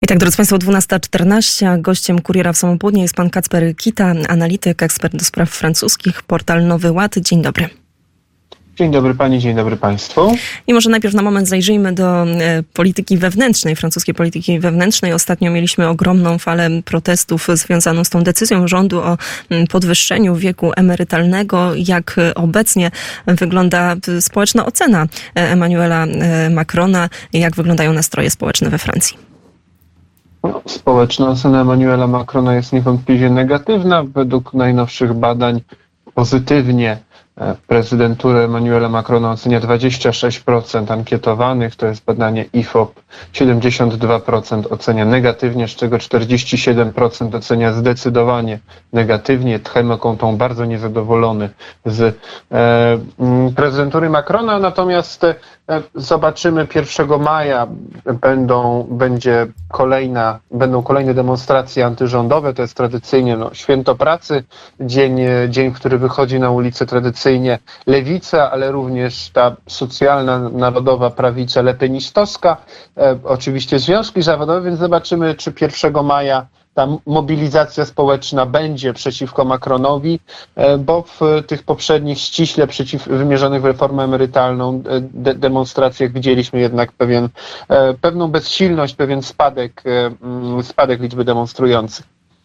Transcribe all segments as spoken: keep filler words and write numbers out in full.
I tak, drodzy Państwo, dwunasta czternaście, a gościem Kuriera w Samo Południe jest pan Kacper Kita, analityk, ekspert do spraw francuskich, portal Nowy Ład. Dzień dobry. Dzień dobry Pani, dzień dobry Państwu. I może najpierw na moment zajrzyjmy do e, polityki wewnętrznej, francuskiej polityki wewnętrznej. Ostatnio mieliśmy ogromną falę protestów związaną z tą decyzją rządu o m, podwyższeniu wieku emerytalnego. Jak obecnie wygląda społeczna ocena Emmanuela Macrona? Jak wyglądają nastroje społeczne we Francji? No, społeczna ocena Emmanuela Macrona jest niewątpliwie negatywna. Według najnowszych badań pozytywnie prezydenturę Emmanuela Macrona ocenia dwadzieścia sześć procent ankietowanych, to jest badanie I F O P, siedemdziesiąt dwa procent ocenia negatywnie, z czego czterdzieści siedem procent ocenia zdecydowanie negatywnie. Tchem Kontą bardzo niezadowolony z e, prezydentury Macrona, natomiast e, zobaczymy pierwszego maja będą, będzie kolejna, będą kolejne demonstracje antyrządowe, to jest tradycyjnie no, święto pracy, dzień, dzień, w który wychodzi na ulicę tradycyjnie lewica, ale również ta socjalna, narodowa prawica lepenistowska, e, oczywiście związki zawodowe, więc zobaczymy, czy pierwszego maja ta mobilizacja społeczna będzie przeciwko Macronowi, e, bo w tych poprzednich ściśle przeciw wymierzonych w reformę emerytalną de- demonstracjach widzieliśmy jednak pewien, e, pewną bezsilność, pewien spadek, e, spadek liczby demonstrujących.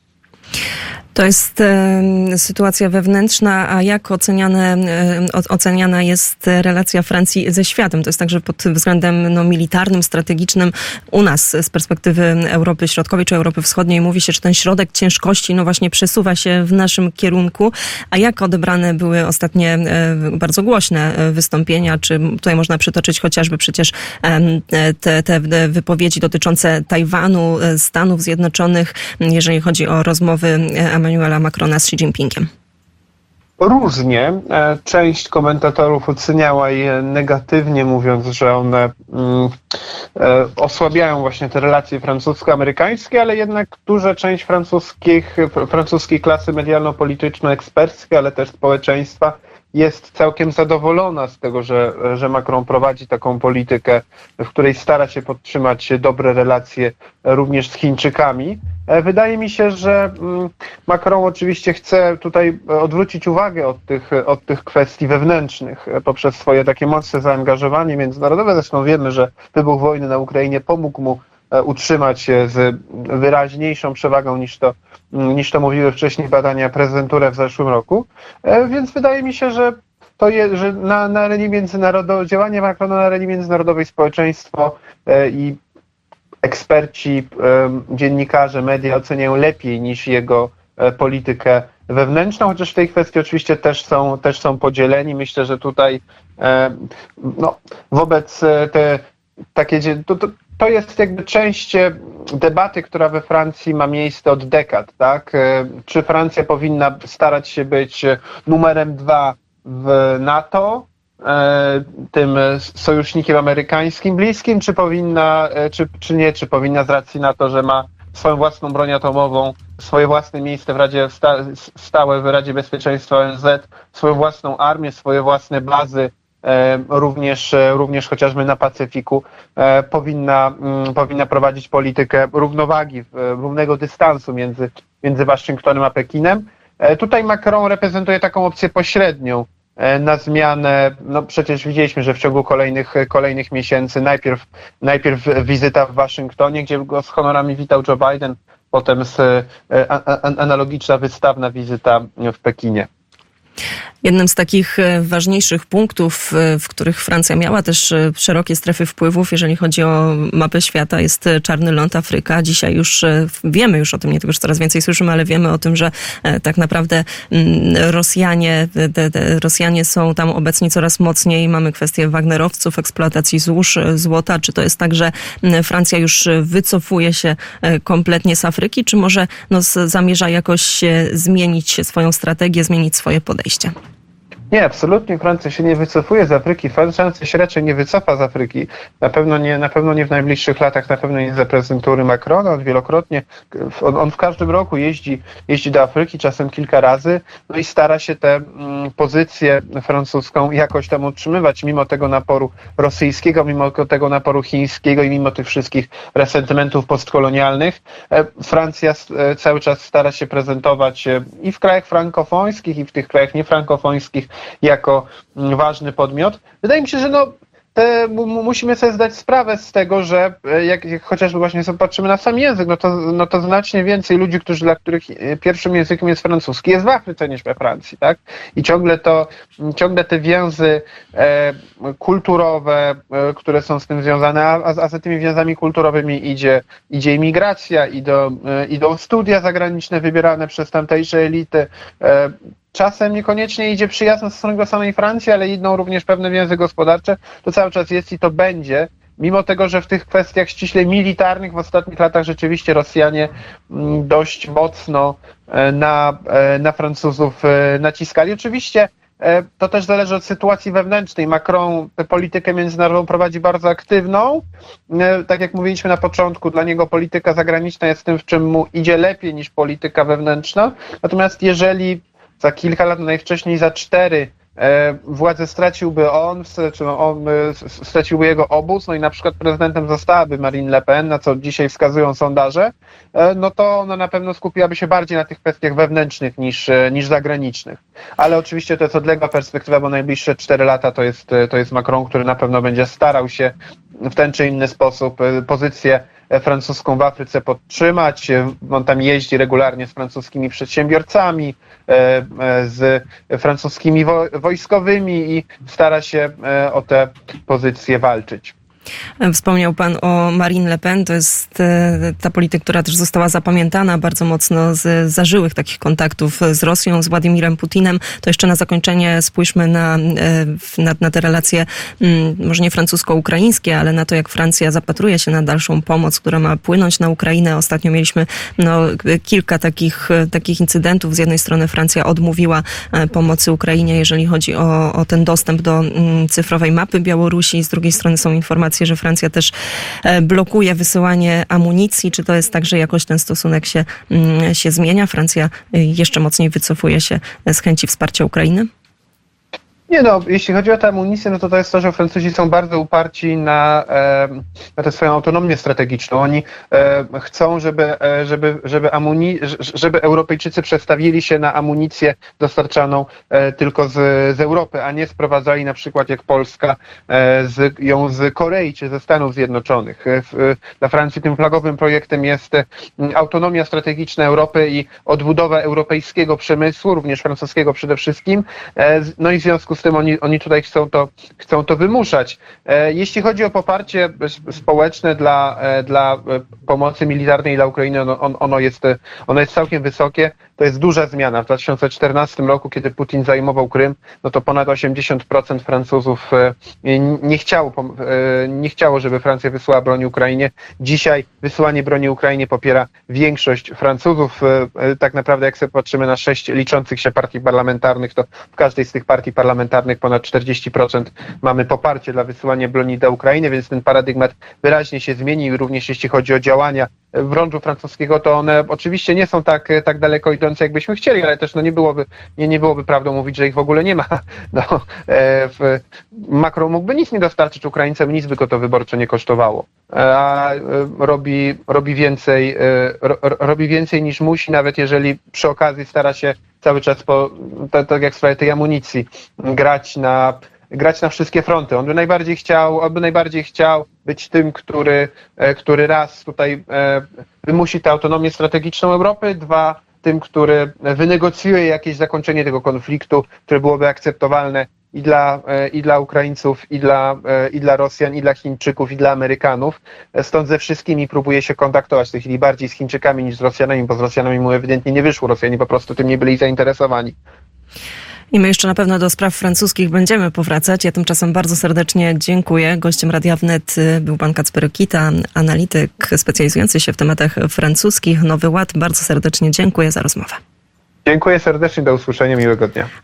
To jest e, sytuacja wewnętrzna, a jak oceniane, e, oceniana jest relacja Francji ze światem? To jest także pod względem no, militarnym, strategicznym u nas z perspektywy Europy Środkowej czy Europy Wschodniej mówi się, że ten środek ciężkości no właśnie przesuwa się w naszym kierunku. A jak odebrane były ostatnie e, bardzo głośne wystąpienia? Czy tutaj można przytoczyć chociażby przecież e, te, te wypowiedzi dotyczące Tajwanu, Stanów Zjednoczonych, jeżeli chodzi o rozmowy Emmanuela Macrona z Xi Jinpingiem? Różnie. Część komentatorów oceniała je negatywnie, mówiąc, że one mm, osłabiają właśnie te relacje francusko-amerykańskie, ale jednak duża część francuskich, francuskiej klasy medialno-polityczno-eksperckiej, ale też społeczeństwa jest całkiem zadowolona z tego, że, że Macron prowadzi taką politykę, w której stara się podtrzymać dobre relacje również z Chińczykami. Wydaje mi się, że Macron oczywiście chce tutaj odwrócić uwagę od tych, od tych kwestii wewnętrznych poprzez swoje takie mocne zaangażowanie międzynarodowe. Zresztą wiemy, że wybuch wojny na Ukrainie pomógł mu utrzymać się z wyraźniejszą przewagą niż to, niż to mówiły wcześniej badania prezydentury w zeszłym roku. Więc wydaje mi się, że to jest, że na, na arenie międzynarodowej, działanie Macrona na arenie międzynarodowej społeczeństwo i eksperci, dziennikarze, media oceniają lepiej niż jego politykę wewnętrzną, chociaż w tej kwestii oczywiście też są, też są podzieleni. Myślę, że tutaj no, wobec te takie... To, to, To jest jakby część debaty, która we Francji ma miejsce od dekad, tak? Czy Francja powinna starać się być numerem dwa w NATO, tym sojusznikiem amerykańskim bliskim, czy powinna, czy, czy nie, czy powinna z racji na to, że ma swoją własną broń atomową, swoje własne miejsce w Radzie stałe w Radzie Bezpieczeństwa O N Z, swoją własną armię, swoje własne bazy, również, również chociażby na Pacyfiku, powinna, powinna prowadzić politykę równowagi, równego dystansu między, między Waszyngtonem a Pekinem. Tutaj Macron reprezentuje taką opcję pośrednią na zmianę, no przecież widzieliśmy, że w ciągu kolejnych, kolejnych miesięcy najpierw, najpierw wizyta w Waszyngtonie, gdzie go z honorami witał Joe Biden, potem z, a, a, analogiczna wystawna wizyta w Pekinie. Jednym z takich ważniejszych punktów, w których Francja miała też szerokie strefy wpływów, jeżeli chodzi o mapę świata, jest Czarny Ląd, Afryka. Dzisiaj już wiemy już o tym, nie tylko, że coraz więcej słyszymy, ale wiemy o tym, że tak naprawdę Rosjanie, te, te Rosjanie są tam obecni coraz mocniej. Mamy kwestię wagnerowców, eksploatacji złóż złota. Czy to jest tak, że Francja już wycofuje się kompletnie z Afryki, czy może no, zamierza jakoś zmienić swoją strategię, zmienić swoje podejście? Nie, absolutnie Francja się nie wycofuje z Afryki. Francja się raczej nie wycofa z Afryki. Na pewno nie, na pewno nie w najbliższych latach, na pewno nie za prezydentury Macrona. On wielokrotnie, on, on w każdym roku jeździ, jeździ do Afryki, czasem kilka razy, no i stara się tę mm, pozycję francuską jakoś tam utrzymywać, mimo tego naporu rosyjskiego, mimo tego naporu chińskiego i mimo tych wszystkich resentymentów postkolonialnych. Francja cały czas stara się prezentować i w krajach frankofońskich, i w tych krajach niefrankofońskich jako ważny podmiot. Wydaje mi się, że no, te, musimy sobie zdać sprawę z tego, że jak, jak chociażby właśnie sobie patrzymy na sam język, no to, no to znacznie więcej ludzi, którzy, dla których pierwszym językiem jest francuski, jest w Afryce niż we Francji, tak? I ciągle to, ciągle te więzy e, kulturowe, e, które są z tym związane, a, a za tymi więzami kulturowymi idzie, idzie imigracja, idą, e, idą studia zagraniczne wybierane przez tamtejsze elity. E, Czasem niekoniecznie idzie przyjazny stosunek do samej Francji, ale idą również pewne więzy gospodarcze. To cały czas jest i to będzie. Mimo tego, że w tych kwestiach ściśle militarnych w ostatnich latach rzeczywiście Rosjanie dość mocno na, na Francuzów naciskali. Oczywiście to też zależy od sytuacji wewnętrznej. Macron tę politykę międzynarodową prowadzi bardzo aktywną. Tak jak mówiliśmy na początku, dla niego polityka zagraniczna jest tym, w czym mu idzie lepiej niż polityka wewnętrzna. Natomiast jeżeli za kilka lat, najwcześniej za cztery, władzę straciłby on, czy on straciłby jego obóz, no i na przykład prezydentem zostałaby Marine Le Pen, na co dzisiaj wskazują sondaże, no to ona na pewno skupiłaby się bardziej na tych kwestiach wewnętrznych niż, niż zagranicznych. Ale oczywiście to jest odległa perspektywa, bo najbliższe cztery lata to jest, to jest Macron, który na pewno będzie starał się w ten czy inny sposób pozycję francuską w Afryce podtrzymać. On tam jeździ regularnie z francuskimi przedsiębiorcami, z francuskimi wojskowymi i stara się o te pozycje walczyć. Wspomniał pan o Marine Le Pen, to jest ta polityka, która też została zapamiętana bardzo mocno z zażyłych takich kontaktów z Rosją, z Władimirem Putinem. To jeszcze na zakończenie spójrzmy na, na, na te relacje, może nie francusko-ukraińskie, ale na to, jak Francja zapatruje się na dalszą pomoc, która ma płynąć na Ukrainę. Ostatnio mieliśmy no, kilka takich, takich incydentów. Z jednej strony Francja odmówiła pomocy Ukrainie, jeżeli chodzi o, o ten dostęp do cyfrowej mapy Białorusi. Z drugiej strony są informacje, że Francja też blokuje wysyłanie amunicji. Czy to jest tak, że jakoś ten stosunek się, się zmienia? Francja jeszcze mocniej wycofuje się z chęci wsparcia Ukrainy? Nie no, jeśli chodzi o tę amunicję, no to to jest to, że Francuzi są bardzo uparci na, na tę swoją autonomię strategiczną. Oni chcą, żeby, żeby, żeby, amuni- żeby Europejczycy przestawili się na amunicję dostarczaną tylko z, z Europy, a nie sprowadzali na przykład jak Polska z, ją z Korei czy ze Stanów Zjednoczonych. Dla Francji tym flagowym projektem jest autonomia strategiczna Europy i odbudowa europejskiego przemysłu, również francuskiego przede wszystkim. No i w związku z tym oni, oni tutaj chcą to, chcą to wymuszać. Jeśli chodzi o poparcie społeczne dla, dla pomocy militarnej dla Ukrainy, ono, ono, jest, ono jest całkiem wysokie. To jest duża zmiana. W dwa tysiące czternastym roku, kiedy Putin zajmował Krym, no to ponad osiemdziesiąt procent Francuzów nie chciało, nie chciało, żeby Francja wysłała broń Ukrainie. Dzisiaj wysyłanie broni Ukrainie popiera większość Francuzów. Tak naprawdę jak sobie patrzymy na sześć liczących się partii parlamentarnych, to w każdej z tych partii parlamentarnych ponad czterdzieści procent mamy poparcie dla wysyłania broni do Ukrainy, więc ten paradygmat wyraźnie się zmienił. Również jeśli chodzi o działania w orężu francuskiego, to one oczywiście nie są tak, tak daleko idące, jakbyśmy chcieli, ale też no nie byłoby, nie, nie byłoby prawdą mówić, że ich w ogóle nie ma. No, w, Macron mógłby nic nie dostarczyć Ukraińcom, nic by go to wyborczo nie kosztowało. A robi, robi więcej, ro, robi więcej niż musi, nawet jeżeli przy okazji stara się cały czas, po, tak, tak jak w sprawie tej amunicji, grać na grać na wszystkie fronty. On by najbardziej chciał, on by najbardziej chciał być tym, który, który raz tutaj wymusi tę autonomię strategiczną Europy, dwa, tym, który wynegocjuje jakieś zakończenie tego konfliktu, które byłoby akceptowalne i dla, i dla Ukraińców, i dla, i dla Rosjan, i dla Chińczyków, i dla Amerykanów. Stąd ze wszystkimi próbuje się kontaktować w tej chwili bardziej z Chińczykami niż z Rosjanami, bo z Rosjanami mu ewidentnie nie wyszło. Rosjanie po prostu tym nie byli zainteresowani. I my jeszcze na pewno do spraw francuskich będziemy powracać. Ja tymczasem bardzo serdecznie dziękuję. Gościem Radia Wnet był pan Kacper Rokita, analityk specjalizujący się w tematach francuskich. Nowy Ład. Bardzo serdecznie dziękuję za rozmowę. Dziękuję serdecznie, do usłyszenia, miłego dnia.